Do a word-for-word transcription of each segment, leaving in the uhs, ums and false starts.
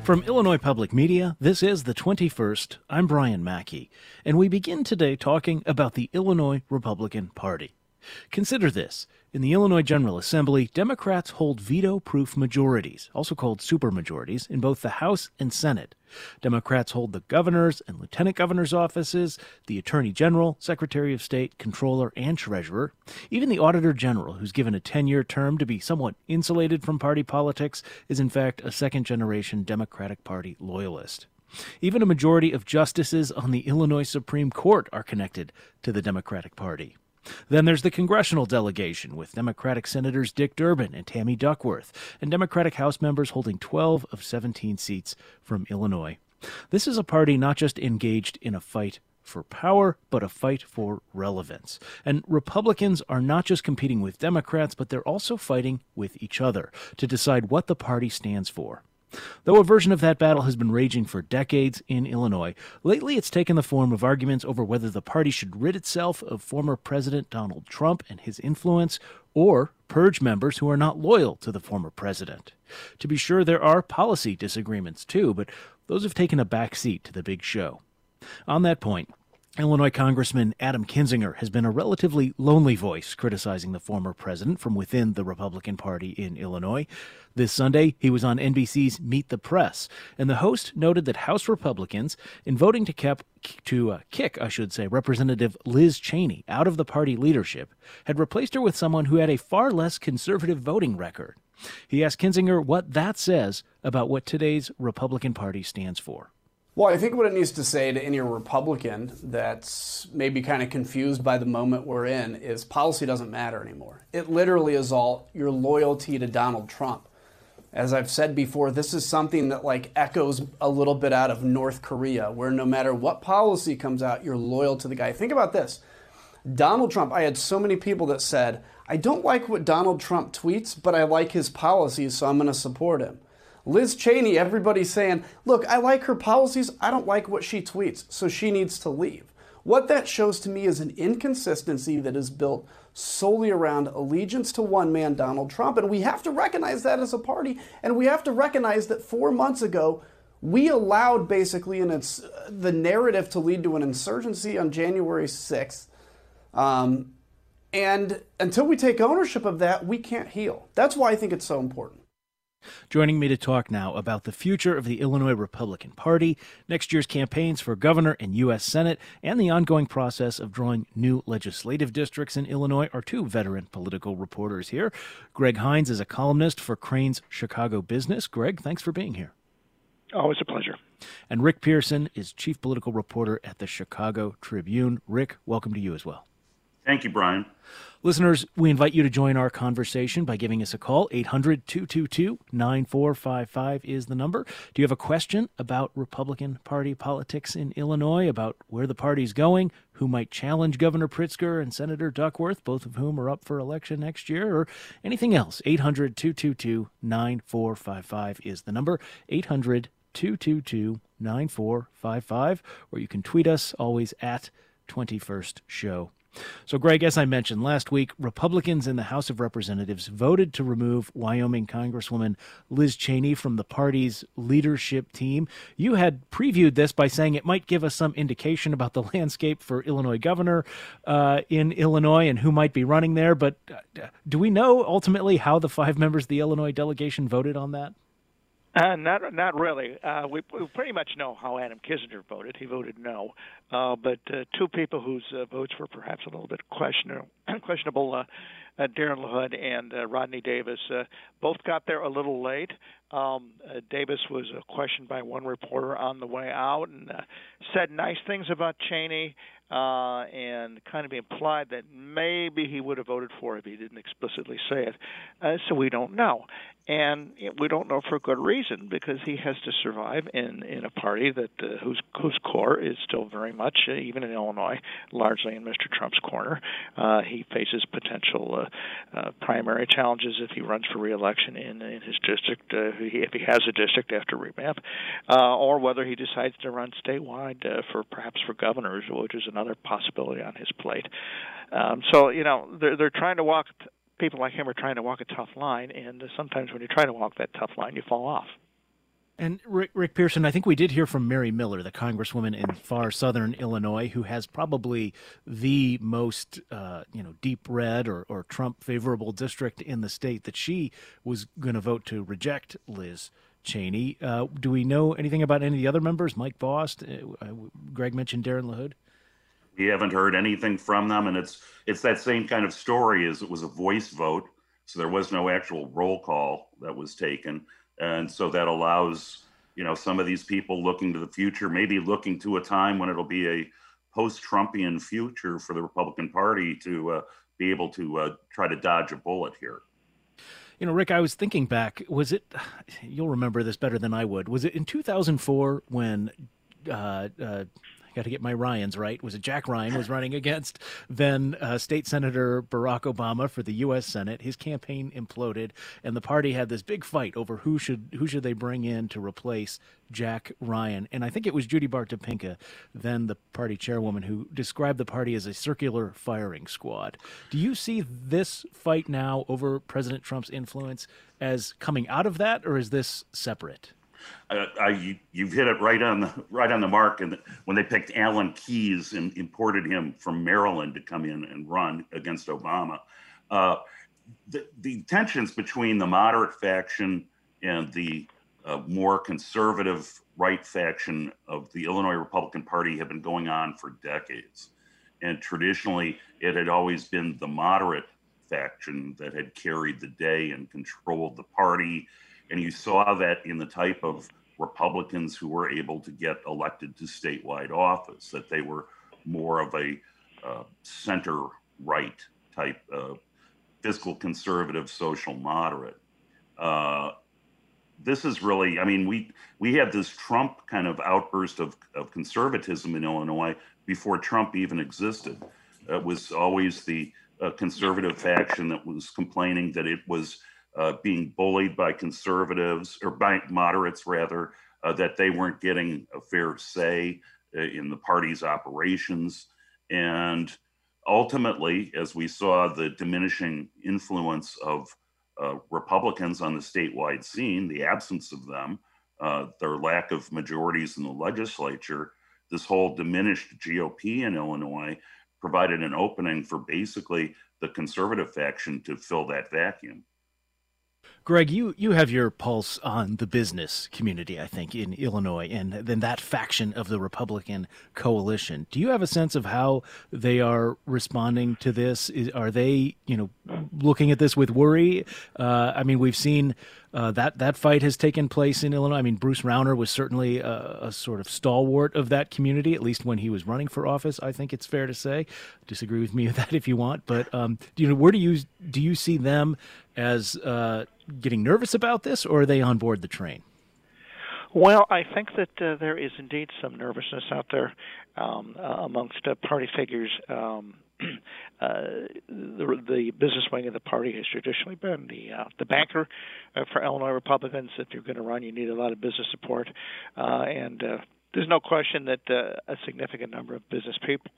From Illinois Public Media, this is The twenty-first. I'm Brian Mackey, and we begin today talking about the Illinois Republican Party. Consider this. In the Illinois General Assembly, Democrats hold veto-proof majorities, also called supermajorities, in both the House and Senate. Democrats hold the governor's and lieutenant governor's offices, the attorney general, secretary of state, controller, and treasurer. Even the auditor general, who's given a ten-year term to be somewhat insulated from party politics, is in fact a second-generation Democratic Party loyalist. Even a majority of justices on the Illinois Supreme Court are connected to the Democratic Party. Then there's the congressional delegation, with Democratic Senators Dick Durbin and Tammy Duckworth, and Democratic House members holding twelve of seventeen seats from Illinois. This is a party not just engaged in a fight for power, but a fight for relevance. And Republicans are not just competing with Democrats, but they're also fighting with each other to decide what the party stands for. Though a version of that battle has been raging for decades in Illinois, lately it's taken the form of arguments over whether the party should rid itself of former President Donald Trump and his influence, or purge members who are not loyal to the former president. To be sure, there are policy disagreements too, but those have taken a back seat to the big show. On that point, Illinois Congressman Adam Kinzinger has been a relatively lonely voice criticizing the former president from within the Republican Party in Illinois. This Sunday, he was on N B C's Meet the Press, and the host noted that House Republicans, in voting to, kept, to uh, kick, I should say, Representative Liz Cheney out of the party leadership, had replaced her with someone who had a far less conservative voting record. He asked Kinzinger what that says about what today's Republican Party stands for. Well, I think what it needs to say to any Republican that's maybe kind of confused by the moment we're in is policy doesn't matter anymore. It literally is all your loyalty to Donald Trump. As I've said before, this is something that like echoes a little bit out of North Korea, where no matter what policy comes out, you're loyal to the guy. Think about this. Donald Trump, I had so many people that said, I don't like what Donald Trump tweets, but I like his policies, so I'm going to support him. Liz Cheney, everybody's saying, look, I like her policies. I don't like what she tweets, so she needs to leave. What that shows to me is an inconsistency that is built solely around allegiance to one man, Donald Trump. And we have to recognize that as a party. And we have to recognize that four months ago, we allowed basically in its, the narrative to lead to an insurgency on January sixth. Um, and until we take ownership of that, we can't heal. That's why I think it's so important. Joining me to talk now about the future of the Illinois Republican Party, next year's campaigns for governor and U S Senate, and the ongoing process of drawing new legislative districts in Illinois are two veteran political reporters here. Greg Hinz is a columnist for Crain's Chicago Business. Greg, thanks for being here. Always a pleasure. And Rick Pearson is chief political reporter at the Chicago Tribune. Rick, welcome to you as well. Thank you, Brian. Listeners, we invite you to join our conversation by giving us a call. eight hundred, two two two, nine four five five is the number. Do you have a question about Republican Party politics in Illinois, about where the party's going, who might challenge Governor Pritzker and Senator Duckworth, both of whom are up for election next year, or anything else? eight hundred, two two two, nine four five five is the number. eight hundred, two two two, nine four five five, or you can tweet us, always at twenty-first show. So, Greg, as I mentioned last week, Republicans in the House of Representatives voted to remove Wyoming Congresswoman Liz Cheney from the party's leadership team. You had previewed this by saying it might give us some indication about the landscape for Illinois governor uh, in Illinois and who might be running there. But uh, do we know ultimately how the five members of the Illinois delegation voted on that? Uh, not not really. Uh, we, we pretty much know how Adam Kinzinger voted. He voted no. Uh, but uh, two people whose uh, votes were perhaps a little bit questionable, questionable uh, uh, Darren LaHood and uh, Rodney Davis, uh, both got there a little late. Um, uh, Davis was uh, questioned by one reporter on the way out and uh, said nice things about Cheney uh, and kind of implied that maybe he would have voted for her if he didn't explicitly say it. Uh, so we don't know. And we don't know for good reason, because he has to survive in, in a party that uh, whose whose core is still very much, uh, even in Illinois, largely in Mister Trump's corner. Uh, he faces potential uh, uh, primary challenges if he runs for re-election in, in his district, uh, if he has a district after revamp, uh, or whether he decides to run statewide uh, for perhaps for governors, which is another possibility on his plate. Um, so, you know, they're, they're trying to walk... People like him are trying to walk a tough line, and sometimes when you try to walk that tough line, you fall off. And Rick, Rick Pearson, I think we did hear from Mary Miller, the congresswoman in far southern Illinois, who has probably the most, uh, you know, deep red or, or Trump favorable district in the state, that she was going to vote to reject Liz Cheney. Uh, do we know anything about any of the other members? Mike Bost, uh, Greg mentioned Darren LaHood. We haven't heard anything from them, and it's it's that same kind of story as it was a voice vote, so there was no actual roll call that was taken. And so that allows, you know, some of these people looking to the future, maybe looking to a time when it'll be a post-Trumpian future for the Republican Party to uh, be able to uh, try to dodge a bullet here. You know, Rick, I was thinking back, was it, you'll remember this better than I would, was it in two thousand four when, uh, uh, got to get my Ryans right. Was it Jack Ryan was running against then uh, State Senator Barack Obama for the U S Senate? His campaign imploded, and the party had this big fight over who should who should they bring in to replace Jack Ryan. And I think it was Judy Bart Topinka, then the party chairwoman, who described the party as a circular firing squad. Do you see this fight now over President Trump's influence as coming out of that, or is this separate? Uh, I, you, you've hit it right on the right on the mark. And when they picked Alan Keyes and imported him from Maryland to come in and run against Obama, uh, the, the tensions between the moderate faction and the uh, more conservative right faction of the Illinois Republican Party have been going on for decades. And traditionally, it had always been the moderate faction that had carried the day and controlled the party. And you saw that in the type of Republicans who were able to get elected to statewide office, that they were more of a uh, center-right type, uh, fiscal conservative, social moderate. Uh, this is really, I mean, we we had this Trump kind of outburst of, of conservatism in Illinois before Trump even existed. It was always the uh, conservative faction that was complaining that it was Uh, being bullied by conservatives, or by moderates rather, uh, that they weren't getting a fair say uh, in the party's operations. And ultimately, as we saw the diminishing influence of uh, Republicans on the statewide scene, the absence of them, uh, their lack of majorities in the legislature, this whole diminished G O P in Illinois provided an opening for basically the conservative faction to fill that vacuum. Greg, you, you have your pulse on the business community, I think, in Illinois, and then that faction of the Republican coalition. Do you have a sense of how they are responding to this? Is, are they, you know, looking at this with worry? Uh, I mean, we've seen uh, that that fight has taken place in Illinois. I mean, Bruce Rauner was certainly a, a sort of stalwart of that community, at least when he was running for office. I think it's fair to say. Disagree with me with that if you want, but um, you know, where do you do you see them as uh, getting nervous about this, or are they on board the train? Well, I think that uh, there is indeed some nervousness out there um, uh, amongst uh, party figures. Um, uh, the, the business wing of the party has traditionally been the uh, the banker uh, for Illinois Republicans. If you're going to run, you need a lot of business support, uh, and uh, there's no question that uh, a significant number of business people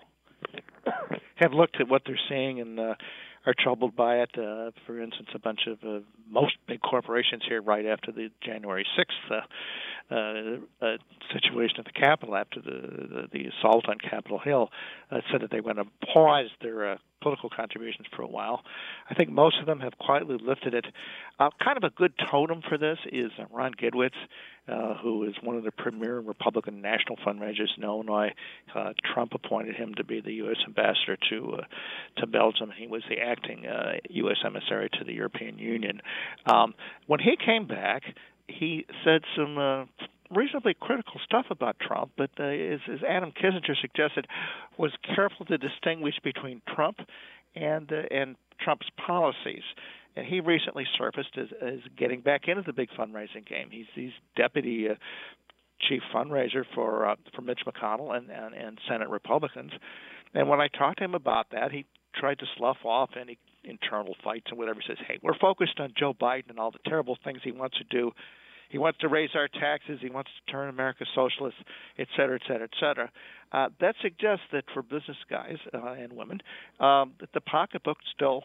have looked at what they're seeing and uh, are troubled by it. Uh, for instance, a bunch of uh, most big corporations here right after the January sixth uh, uh, uh, situation at the Capitol, after the, the, the assault on Capitol Hill, uh, said that they were going to pause their uh, political contributions for a while. I think most of them have quietly lifted it. Uh, kind of a good totem for this is uh, Ron Gidwitz, uh, who is one of the premier Republican national fundraisers in Illinois. Uh, Trump appointed him to be the U S ambassador to uh, to Belgium. He was the acting uh, U S emissary to the European Union. Um, when he came back, he said some uh, reasonably critical stuff about Trump, but uh, as, as Adam Kinzinger suggested, was careful to distinguish between Trump and uh, and Trump's policies. And he recently surfaced as, as getting back into the big fundraising game. He's he's deputy uh, chief fundraiser for uh, for Mitch McConnell and, and, and Senate Republicans. And when I talked to him about that, he tried to slough off any internal fights and whatever. He says, hey, we're focused on Joe Biden and all the terrible things he wants to do. He wants to raise our taxes. He wants to turn America socialist, et cetera, et cetera, et cetera. Uh, that suggests that for business guys uh, and women, um, that the pocketbook still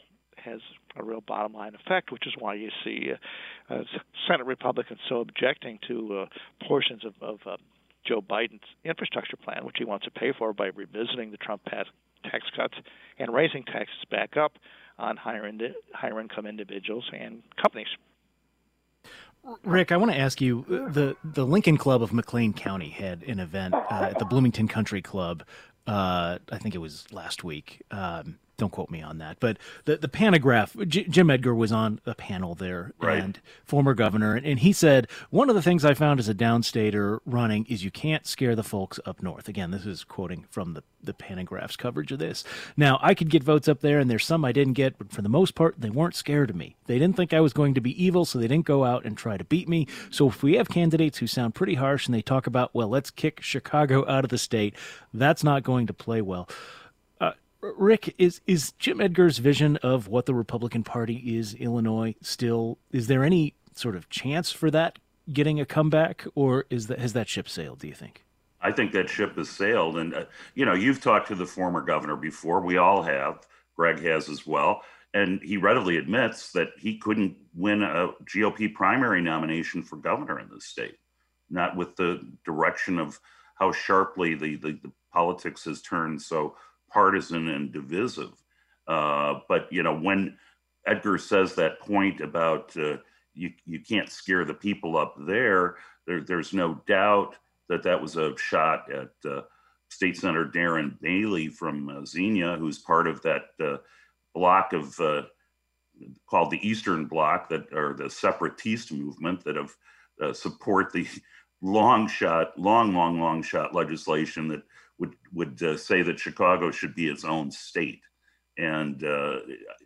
has a real bottom line effect, which is why you see uh, uh, Senate Republicans so objecting to uh, portions of, of uh, Joe Biden's infrastructure plan, which he wants to pay for by revisiting the Trump tax cuts and raising taxes back up on higher, indi- higher income individuals and companies. Rick, I want to ask you, the, the Lincoln Club of McLean County had an event uh, at the Bloomington Country Club. Uh, I think it was last week. Um, don't quote me on that. But the, the Panagraph, J- Jim Edgar was on a panel there, right. and former governor. And he said, one of the things I found as a downstater running is you can't scare the folks up north. Again, this is quoting from the, the Panagraph's coverage of this. Now, I could get votes up there, and there's some I didn't get, but for the most part, they weren't scared of me. They didn't think I was going to be evil, so they didn't go out and try to beat me. So if we have candidates who sound pretty harsh and they talk about, well, let's kick Chicago out of the state, that's not going to play well. Rick, is is Jim Edgar's vision of what the Republican Party is Illinois still, is there any sort of chance for that getting a comeback, or is that, has that ship sailed, do you think? I think that ship has sailed. And, uh, you know, you've talked to the former governor before. We all have. Greg has as well. And he readily admits that he couldn't win a G O P primary nomination for governor in this state, not with the direction of how sharply the, the, the politics has turned so partisan and divisive. Uh, but, you know, when Edgar says that point about uh, you, you can't scare the people up there, there, there's no doubt that that was a shot at uh, State Senator Darren Bailey from uh, Xenia, who's part of that uh, block of uh, called the Eastern Bloc, that are the separatist movement that have uh, support the long shot, long, long, long shot legislation that would would uh, say that Chicago should be its own state, and uh,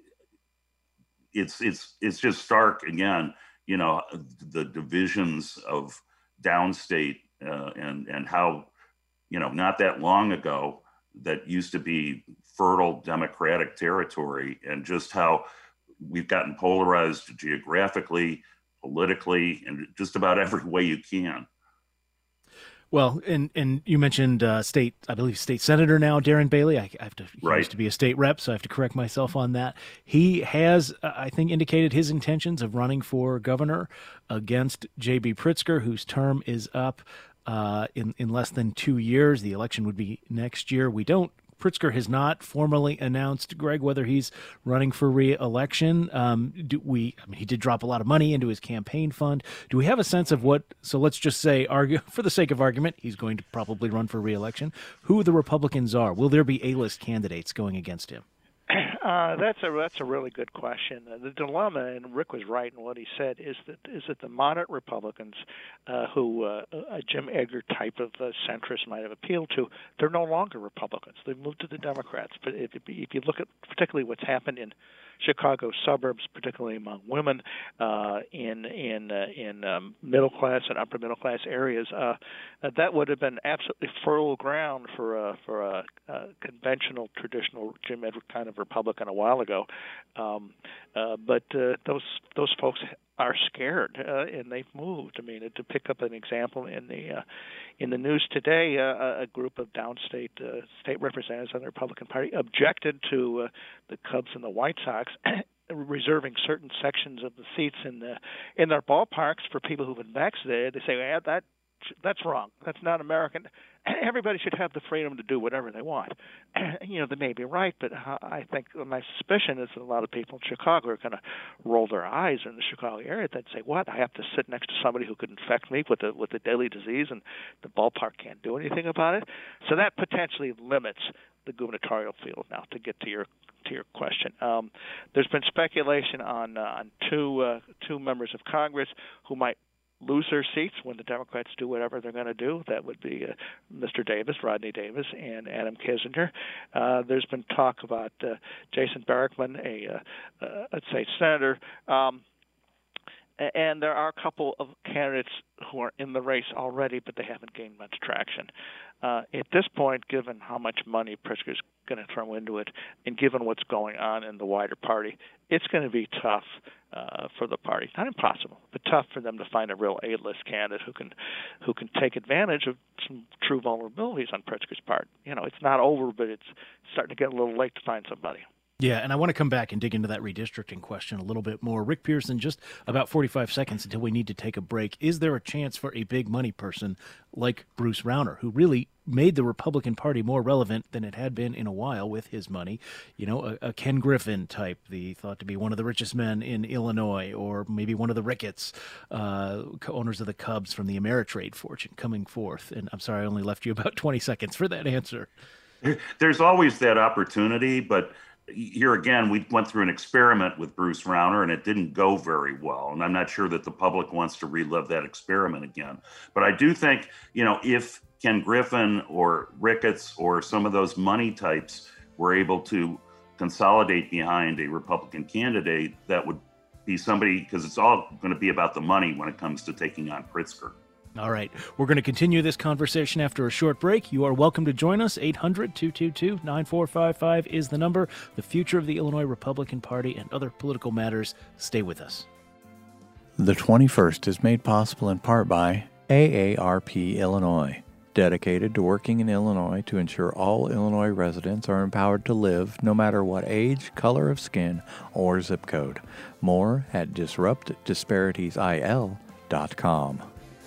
it's it's it's just stark again. You know, the divisions of downstate uh, and and how, you know, not that long ago that used to be fertile Democratic territory, and just how we've gotten polarized geographically, politically, and just about every way you can. Well, and and you mentioned uh, state, I believe, state senator now, Darren Bailey. I, I have to, he right. used to be a state rep, so I have to correct myself on that. He has, uh, I think, indicated his intentions of running for governor against J B Pritzker, whose term is up uh, in in less than two years. The election would be next year. We don't. Pritzker has not formally announced, Greg, whether he's running for re-election. Um, do we? I mean, he did drop a lot of money into his campaign fund. Do we have a sense of what? So let's just say, argue for the sake of argument, he's going to probably run for re-election. Who the Republicans are? Will there be A-list candidates going against him? Uh, that's a that's a really good question. Uh, the dilemma, and Rick was right in what he said, is that is that the moderate Republicans, uh, who uh, a Jim Edgar type of uh, centrist might have appealed to, they're no longer Republicans. They've moved to the Democrats. But if, if you look at particularly what's happened in Chicago suburbs, particularly among women, uh, in in uh, in um, middle class and upper middle class areas, uh, uh, that would have been absolutely fertile ground for a for a, a conventional, traditional Jim Edgar kind of Republican a while ago. Um, uh, but uh, those those folks are scared, uh, and they've moved. I mean, to pick up an example in the uh, in the news today, uh, a group of downstate uh, state representatives on the Republican Party objected to uh, the Cubs and the White Sox reserving certain sections of the seats in the in their ballparks for people who've been vaccinated. They say, well, that that's wrong. That's not American. Everybody should have the freedom to do whatever they want. You know, they may be right, but I think my suspicion is that a lot of people in Chicago are going to roll their eyes in the Chicago area. They'd say, "What? I have to sit next to somebody who could infect me with a with a deadly disease, and the ballpark can't do anything about it." So that potentially limits the gubernatorial field. Now, to get to your to your question, um, there's been speculation on uh, on two uh, two members of Congress who might lose their seats when the Democrats do whatever they're going to do. That would be uh, Mister Davis, Rodney Davis, and Adam Kinzinger. Uh, there's been talk about uh, Jason Barackman, a, uh, uh, let's say, senator. Um, and there are a couple of candidates who are in the race already, but they haven't gained much traction. Uh, at this point, given how much money Pritzker's going to throw into it, and given what's going on in the wider party, it's going to be tough uh, for the party. Not impossible, but tough for them to find a real A-list candidate who can who can take advantage of some true vulnerabilities on Pritzker's part. You know, it's not over, but it's starting to get a little late to find somebody. Yeah, and I want to come back and dig into that redistricting question a little bit more. Rick Pearson, just about forty-five seconds until we need to take a break. Is there a chance for a big money person like Bruce Rauner, who really made the Republican Party more relevant than it had been in a while with his money? You know, a, a Ken Griffin type, the thought to be one of the richest men in Illinois, or maybe one of the Ricketts, uh, owners of the Cubs from the Ameritrade fortune coming forth. And I'm sorry, I only left you about twenty seconds for that answer. There's always that opportunity, but here again, we went through an experiment with Bruce Rauner, and it didn't go very well. And I'm not sure that the public wants to relive that experiment again. But I do think, you know, if Ken Griffin or Ricketts or some of those money types were able to consolidate behind a Republican candidate, that would be somebody, because it's all going to be about the money when it comes to taking on Pritzker. All right. We're going to continue this conversation after a short break. You are welcome to join us. eight hundred, two two two, nine four five five is the number. The future of the Illinois Republican Party and other political matters. Stay with us. The twenty-first is made possible in part by A A R P Illinois, dedicated to working in Illinois to ensure all Illinois residents are empowered to live no matter what age, color of skin, or zip code. More at disrupt disparities I L dot com.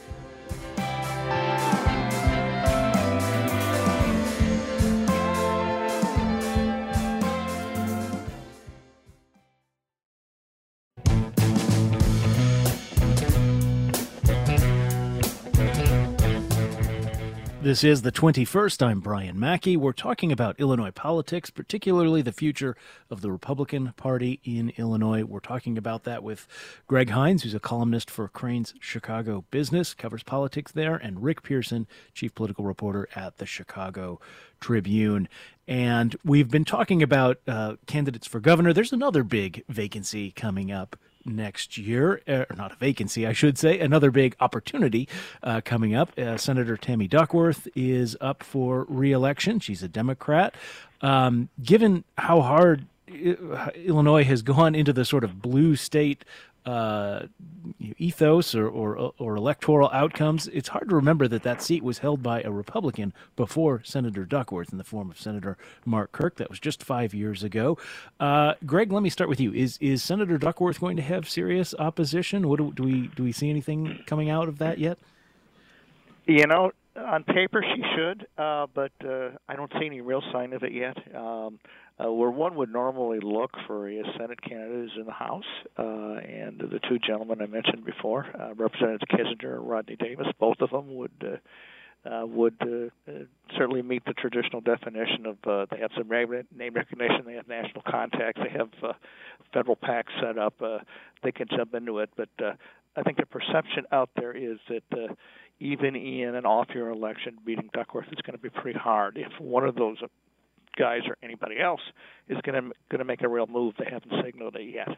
This is the twenty-first. I'm Brian Mackey. We're talking about Illinois politics, particularly the future of the Republican Party in Illinois. We're talking about that with Greg Hines, who's a columnist for Crain's Chicago Business, covers politics there, and Rick Pearson, chief political reporter at the Chicago Tribune. And we've been talking about uh, candidates for governor. There's another big vacancy coming up next year, or not a vacancy, I should say, another big opportunity uh, coming up. Uh, Senator Tammy Duckworth is up for re-election. She's a Democrat. Um, given how hard Illinois has gone into the sort of blue state uh, ethos or, or or electoral outcomes, it's hard to remember that that seat was held by a Republican before Senator Duckworth in the form of Senator Mark Kirk. That was just five years ago. Uh, Greg, let me start with you. Is is Senator Duckworth going to have serious opposition? What do, do we do we see anything coming out of that yet? You know, on paper she should, uh, but uh, I don't see any real sign of it yet. Um, Uh, where one would normally look for a Senate candidate is in the House, uh, and the two gentlemen I mentioned before, uh, Representatives Kissinger and Rodney Davis, both of them would uh, uh, would uh, uh, certainly meet the traditional definition of uh, they have some name recognition, they have national contacts, they have uh, federal PACs set up, uh, they can jump into it. But uh, I think the perception out there is that uh, even in an off-year election, beating Duckworth is going to be pretty hard. If one of those guys or anybody else is going to going to make a real move, they haven't signaled it yet.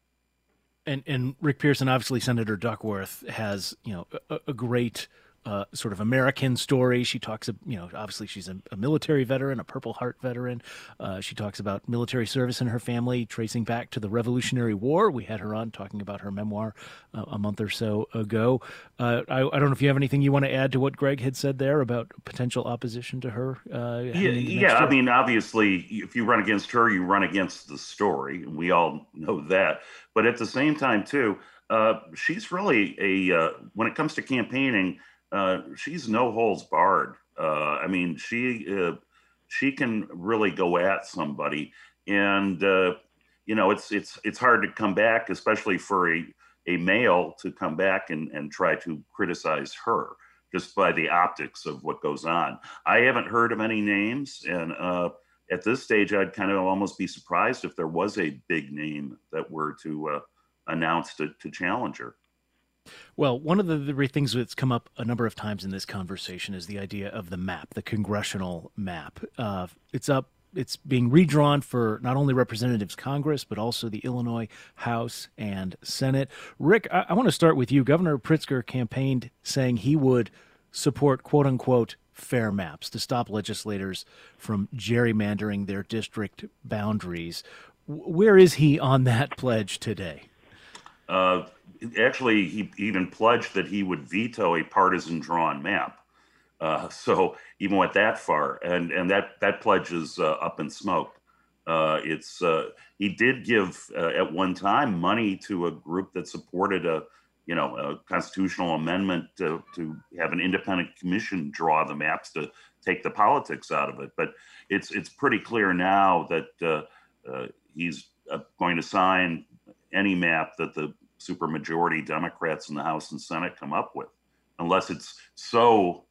And and Rick Pearson, obviously Senator Duckworth has, you know, a, a great uh, sort of American story. She talks, you know, obviously she's a, a military veteran, a Purple Heart veteran. Uh, she talks about military service in her family, tracing back to the Revolutionary War. We had her on talking about her memoir uh, a month or so ago. Uh, I, I don't know if you have anything you want to add to what Greg had said there about potential opposition to her. Uh, yeah, yeah. I mean, obviously, if you run against her, you run against the story, and we all know that. But at the same time, too, uh, she's really a uh, when it comes to campaigning. Uh, she's no holds barred. Uh, I mean, she uh, she can really go at somebody, and uh, you know, it's it's it's hard to come back, especially for a a male to come back and and try to criticize her just by the optics of what goes on. I haven't heard of any names, and uh, at this stage, I'd kind of almost be surprised if there was a big name that were to uh, announce to, to challenge her. Well, one of the, the things that's come up a number of times in this conversation is the idea of the map, the congressional map. Uh, it's up, it's being redrawn for not only Representatives Congress, but also the Illinois House and Senate. Rick, I, I want to start with you. Governor Pritzker campaigned saying he would support, quote unquote, fair maps to stop legislators from gerrymandering their district boundaries. Where is he on that pledge today? Uh, actually, he even pledged that he would veto a partisan drawn map. Uh, so even went that far, and and that that pledge is uh, up in smoke. Uh, it's uh, he did give uh, at one time money to a group that supported a you know a constitutional amendment to, to have an independent commission draw the maps to take the politics out of it. But it's it's pretty clear now that uh, uh, he's uh, going to sign any map that the supermajority Democrats in the House and Senate come up with, unless it's so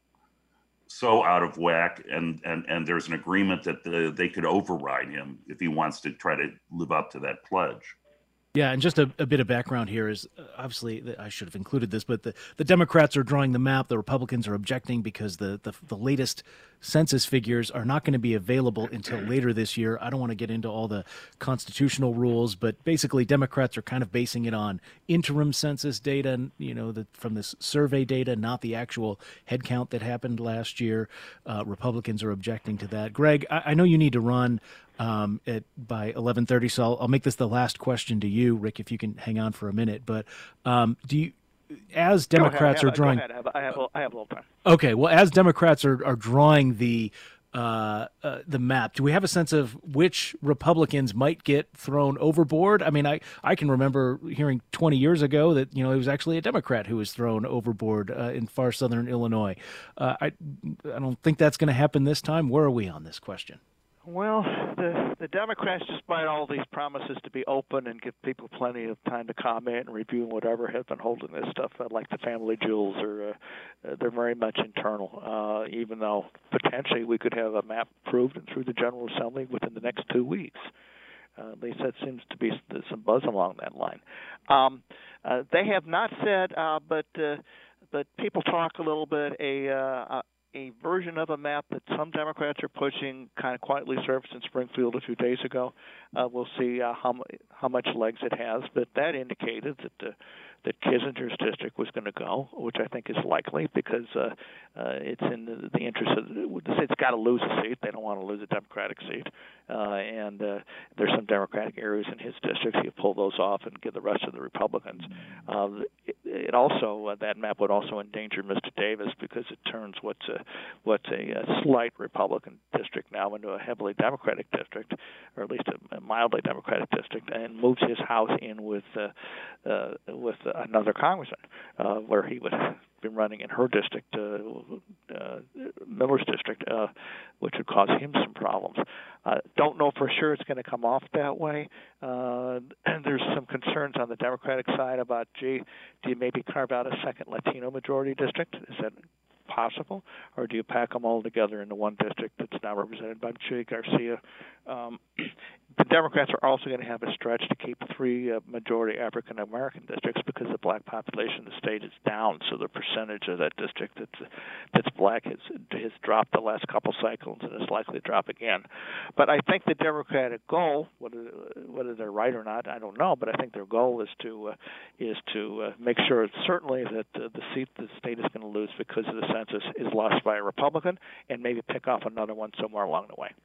so out of whack and and and there's an agreement that the, they could override him if he wants to try to live up to that pledge. Yeah, and just a, a bit of background here is, uh, obviously, I should have included this, but the, the Democrats are drawing the map. The Republicans are objecting because the, the, the latest census figures are not going to be available until later this year. I don't want to get into all the constitutional rules, but basically Democrats are kind of basing it on interim census data, you know, the, from this survey data, not the actual head count that happened last year. Uh, Republicans are objecting to that. Greg, I, I know you need to run Um, at by eleven thirty, so I'll, I'll make this the last question to you, Rick, if you can hang on for a minute. But um, do you, as Democrats are drawing, go ahead. I have, I have, I have a little time. Okay, well, as Democrats are, are drawing the uh, uh, the map, do we have a sense of which Republicans might get thrown overboard? I mean, I, I can remember hearing twenty years ago that, you know, it was actually a Democrat who was thrown overboard uh, in far southern Illinois. Uh, I I don't think that's going to happen this time. Where are we on this question? Well, the the Democrats, despite all these promises to be open and give people plenty of time to comment and review and whatever, have been holding this stuff uh, like the family jewels. Or uh, they're very much internal, uh, even though potentially we could have a map approved and through the General Assembly within the next two weeks. Uh, at least that seems to be some buzz along that line. Um, uh, they have not said, uh, but uh, but people talk a little bit. A uh, A version of a map that some Democrats are pushing kind of quietly surfaced in Springfield a few days ago. Uh, we'll see uh, how, how much legs it has, but that indicated that uh, that Kissinger's district was going to go, which I think is likely because uh, uh, it's in the, the interest of the state's got to lose a seat. They don't want to lose a Democratic seat, uh, and uh, there's some Democratic areas in his district. You pull those off and give the rest of the Republicans. Uh, it, it also uh, that map would also endanger Mister Davis because it turns what's a what's a, a slight Republican district now into a heavily Democratic district, or at least a, a mildly Democratic district, and moves his house in with uh, uh, with another congressman, uh, where he would have been running in her district, uh, uh, Miller's district, uh, which would cause him some problems. Uh, don't know for sure it's going to come off that way. Uh, and there's some concerns on the Democratic side about, gee, do you maybe carve out a second Latino majority district? Is that possible, or do you pack them all together into one district that's now represented by Chuy Garcia? Um, the Democrats are also going to have a stretch to keep three uh, majority African American districts because the black population of the state is down, so the percentage of that district that's that's black has has dropped the last couple cycles and is likely to drop again. But I think the Democratic goal, whether whether they're right or not, I don't know. But I think their goal is to uh, is to uh, make sure certainly that uh, the seat the state is going to lose because of the census is lost by a Republican, and maybe pick off another one somewhere along the way.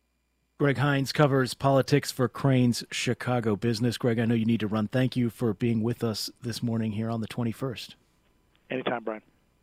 Greg Hinz covers politics for Crain's Chicago Business. Greg, I know you need to run. Thank you for being with us this morning here on the twenty-first. Anytime, Brian.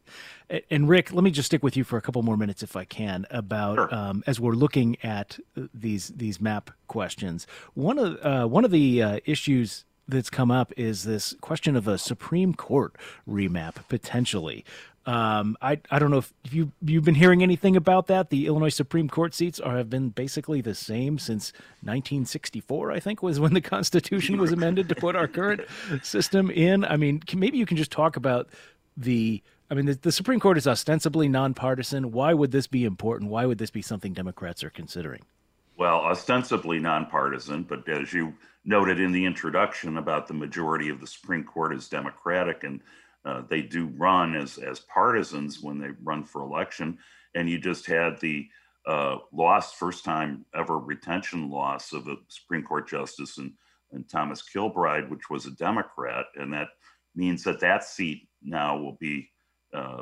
And Rick, let me just stick with you for a couple more minutes, if I can, about Sure. um, as we're looking at these these map questions. One of uh, one of the uh, issues that's come up is this question of a Supreme Court remap potentially. Um, I I don't know if you you've been hearing anything about that. The Illinois Supreme Court seats are have been basically the same since nineteen sixty-four. I think was when the Constitution was amended to put our current system in. I mean, can, maybe you can just talk about the. I mean, the, the Supreme Court is ostensibly nonpartisan. Why would this be important? Why would this be something Democrats are considering? Well, ostensibly nonpartisan, but as you noted in the introduction about the majority of the Supreme Court is Democratic, and uh, they do run as as partisans when they run for election. And you just had the uh, loss, first time ever retention loss of a Supreme Court justice in, in Thomas Kilbride, which was a Democrat, and that means that that seat now will be uh,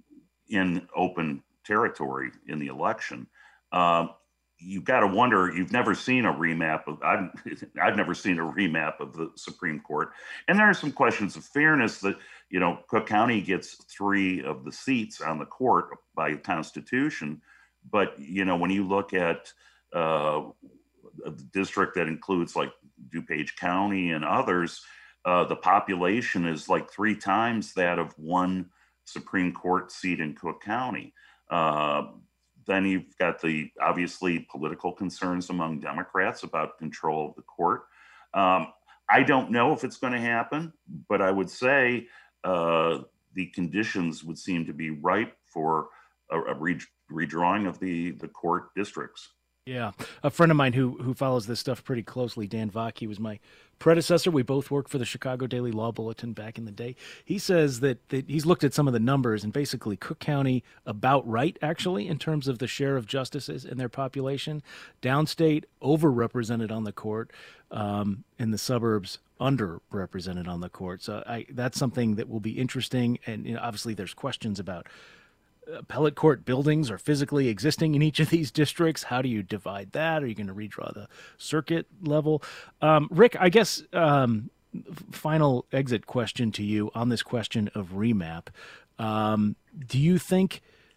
in open territory in the election. Uh, You've got to wonder, you've never seen a remap of, I've, I've never seen a remap of the Supreme Court. And there are some questions of fairness that, you know, Cook County gets three of the seats on the court by Constitution. But, you know, when you look at uh, a district that includes like DuPage County and others, uh, the population is like three times that of one Supreme Court seat in Cook County. Uh, then you've got the obviously political concerns among Democrats about control of the court. Um, I don't know if it's going to happen, but I would say uh, the conditions would seem to be ripe for a, a re- redrawing of the, the court districts. Yeah. A friend of mine who who follows this stuff pretty closely, Dan Vach, he was my predecessor. We both worked for the Chicago Daily Law Bulletin back in the day. He says that, that he's looked at some of the numbers, and basically Cook County about right, actually, in terms of the share of justices in their population. Downstate, overrepresented on the court. Um, in the suburbs, underrepresented on the court. So I, that's something that will be interesting. And you know, obviously there's questions about appellate court buildings are physically existing in each of these districts. How do you divide that? Are you going to redraw the circuit level? Um, Rick, I guess um, final exit question to you on this question of remap. Um, do you think,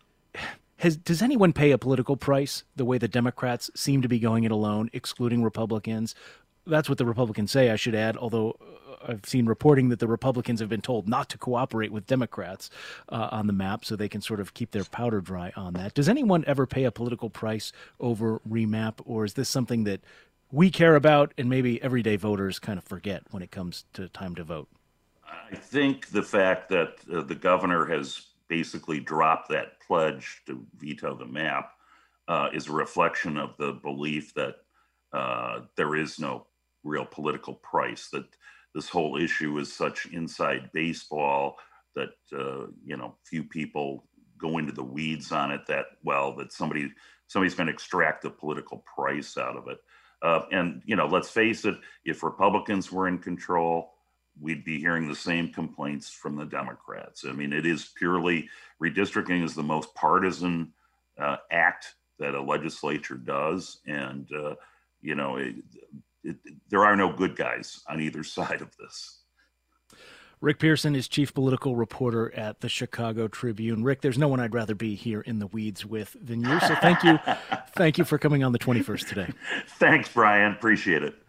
has, does anyone pay a political price the way the Democrats seem to be going it alone, excluding Republicans? That's what the Republicans say, I should add, although I've seen reporting that the Republicans have been told not to cooperate with Democrats uh, on the map so they can sort of keep their powder dry on that. Does anyone ever pay a political price over remap, or is this something that we care about and maybe everyday voters kind of forget when it comes to time to vote? I think the fact that uh, the governor has basically dropped that pledge to veto the map uh, is a reflection of the belief that uh, there is no real political price, that this whole issue is such inside baseball that, uh, you know, few people go into the weeds on it that well, that somebody somebody's going to extract the political price out of it. Uh, and, you know, let's face it, if Republicans were in control, we'd be hearing the same complaints from the Democrats. I mean, it is purely, redistricting is the most partisan uh, act that a legislature does. And, uh, you know, it, It, there are no good guys on either side of this. Rick Pearson is chief political reporter at the Chicago Tribune. Rick, there's no one I'd rather be here in the weeds with than you. So thank you. Thank you for coming on the twenty-first today. Thanks, Brian. Appreciate it.